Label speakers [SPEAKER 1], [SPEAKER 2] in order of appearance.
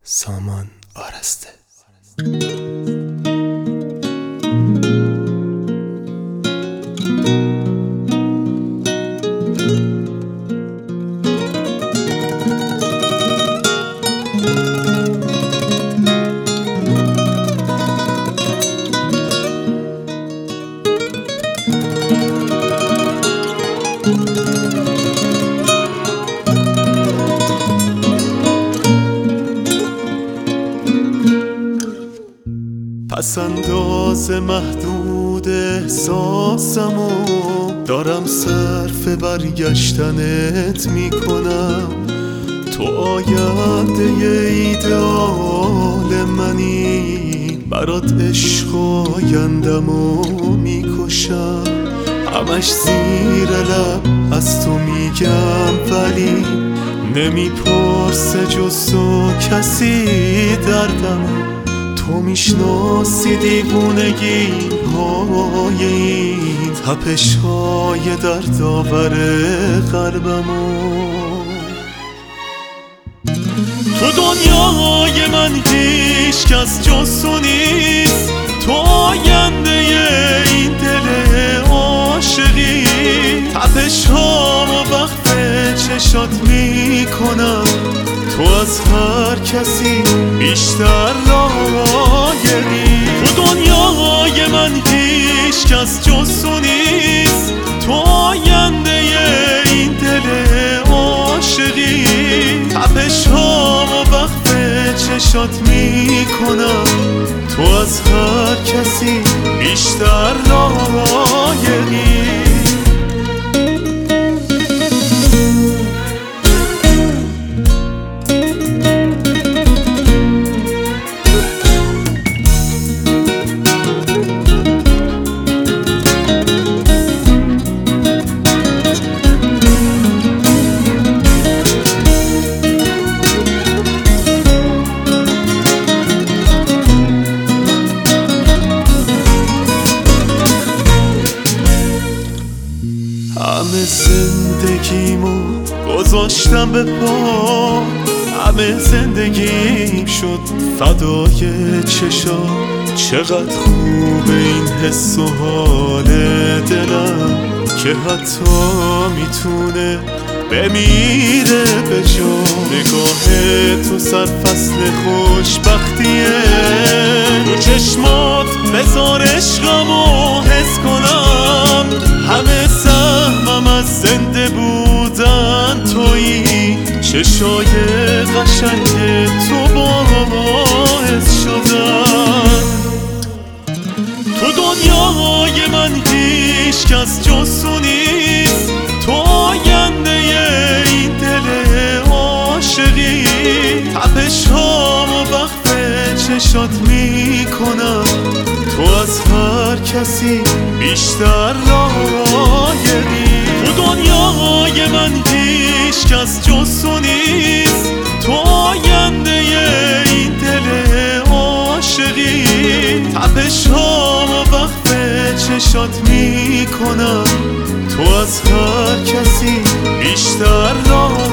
[SPEAKER 1] سامان آرسته. پس انداز محدود احساسمو دارم صرف برگشتنت میکنم. تو آینده ایدئال منی، برات عشق آیندمو میکشم. همش زیر لب از تو میگم ولی نمیپرسه جز تو کسی دردمو. تو میشناسی دیوونگی های این تپش های دردآور قلبمو. تو دنیای من هیچ کس جز تو نیست. تو آینده این دل عاشقی. تپش هامو وقت چشات میکنم. تو از هر کسی بیشتر لایقی. تو دنیای من هیچ کس جز تو نیست. تو آینده این دل عاشقی. تپش هامو وقت چشات میکنم. تو از هر کسی بیشتر لایقی. همه زندگیمو گذاشتم به پا. همه زندگیم شد فدای چشات. چقدر خوبه این حس و حال دلم که حتی میتونه بمیره به جا. نگاه تو سرفصل خوشبختیه. رو چشمات بذار عشقمو حس کنم. همه سهمم از زنده بودن تویی. چشای قشنگ تو باعث شدن. تو دنیای من هیچ کس جز تو نیست. تو آینده این دل عاشقی. تپش هامو وقت چشات میکنم. تو از هر کسی بیشتر لایقی. تو دنیای من هیچ کس جز تو نیست. تو آینده این دل عاشقی. تپش هامو وقت چشات میکنم. تو از هر کسی بیشتر لایقی.